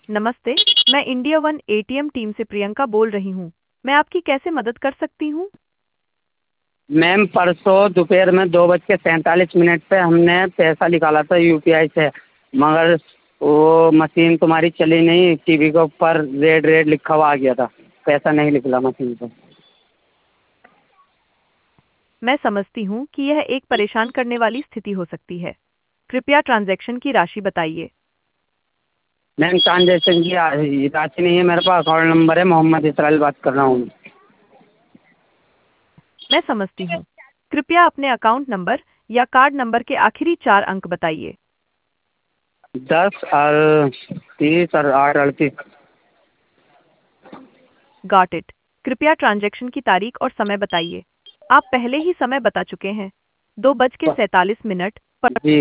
नमस्ते। मैं India one ATM team से प्रियंका बोल रही हूँ। मैं आपकी कैसे मदद कर सकती हूँ? मैम परसों दोपहर में 2:47 पे हमने पैसा निकाला था यूपीआई से, मगर वो मशीन तुम्हारी चली नहीं। टीवी के ऊपर रेड रेड लिखा हुआ आ गया था, पैसा नहीं निकला मशीन से। मैं समझती हूँ कि यह एक परेशान करने वाली स्थिति हो सकती है। कृपया ट्रांजैक्शन की राशि बताइए। मैम ट्रांजेक्शन की राशि नहीं है मेरे पास, अकाउंट नंबर है, मोहम्मद इसराइल बात कर रहा हूँ। मैं समझती हूँ। कृपया अपने अकाउंट नंबर या कार्ड नंबर के आखिरी 4 अंक बताइए। 10 और 30 और 8 38। Got it. कृपया ट्रांजैक्शन की तारीख और समय बताइए। आप पहले ही समय बता चुके हैं, 2:47 पर। जी।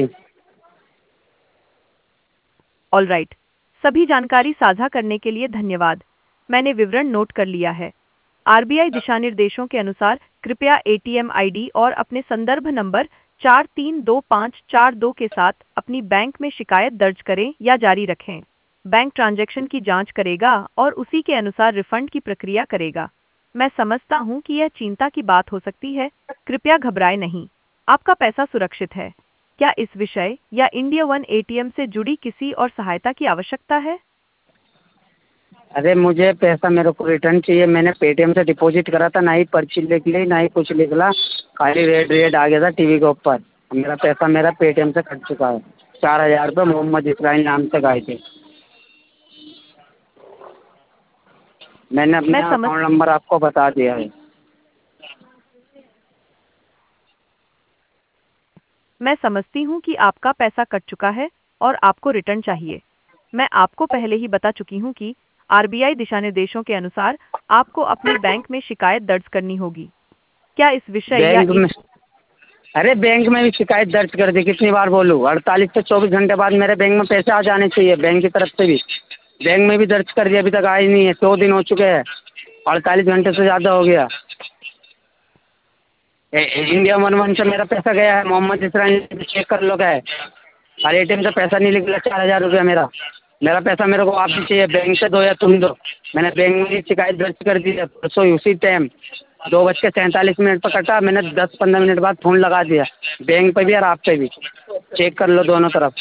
All right. सभी जानकारी साझा करने के लिए धन्यवाद। मैंने विवरण नोट कर लिया है। आरबीआई दिशा निर्देशों के अनुसार कृपया एटीएम आईडी और अपने संदर्भ नंबर 432542 के साथ अपनी बैंक में शिकायत दर्ज करें या जारी रखें। बैंक ट्रांजैक्शन की जांच करेगा और उसी के अनुसार रिफंड की प्रक्रिया करेगा। मैं समझता हूं कि यह चिंता की बात हो सकती है। कृपया घबराएं नहीं। आपका पैसा सुरक्षित है। क्या इस विषय या इंडिया वन एटीएम से जुड़ी किसी और सहायता की आवश्यकता है? अरे मुझे पैसा मेरे को रिटर्न चाहिए। मैंने पेटीएम से डिपॉजिट करा था, ना ही पर्ची निकली ना ही कुछ निकला, खाली रेड रेड आ गया था टीवी के ऊपर। मेरा पैसा मेरा पेटीएम से कट चुका है। 4,000 रुपये मोहम्मद इसराइल नाम से गए थे। मैंने मैं अपना समझ अकाउंट नंबर आपको बता दिया है। मैं समझती हूँ कि आपका पैसा कट चुका है और आपको रिटर्न चाहिए। मैं आपको पहले ही बता चुकी हूँ कि आरबीआई दिशानिर्देशों के अनुसार आपको अपनी बैंक में शिकायत दर्ज करनी होगी। क्या इस विषय या बैंक में अरे बैंक में भी शिकायत दर्ज कर दी, कितनी बार बोलूँ? 48 से 24 घंटे बाद मेरे बैंक में पैसे आ जाने चाहिए, बैंक की तरफ से भी। बैंक में भी दर्ज कर दिया, अभी तक आया ही नहीं है। 100 दिन हो चुके हैं, 48 घंटे से ज़्यादा हो गया। इंडिया वन वन से मेरा पैसा गया है, मोहम्मद इसराइल चेक कर लो क्या है। और एटीएम से पैसा नहीं निकला, 4,000 रुपया मेरा। मेरा पैसा मेरे को वापस चाहिए, बैंक से दो या तुम दो। मैंने बैंक में भी शिकायत दर्ज कर दी है परसों उसी टाइम। 2:47 पर कटा, मैंने 10-15 मिनट बाद फ़ोन लगा दिया बैंक पे भी और आप पे भी। चेक कर लो दोनों तरफ।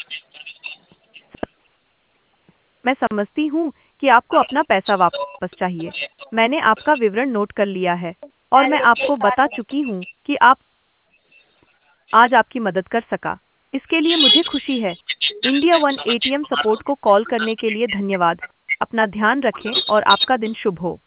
मैं समझती हूँ कि आपको अपना पैसा वापस चाहिए। मैंने आपका विवरण नोट कर लिया है और मैं आपको बता चुकी हूँ कि आप आज आपकी मदद कर सका। इसके लिए मुझे खुशी है। इंडिया वन एटीएम सपोर्ट को कॉल करने के लिए धन्यवाद। अपना ध्यान रखें और आपका दिन शुभ हो।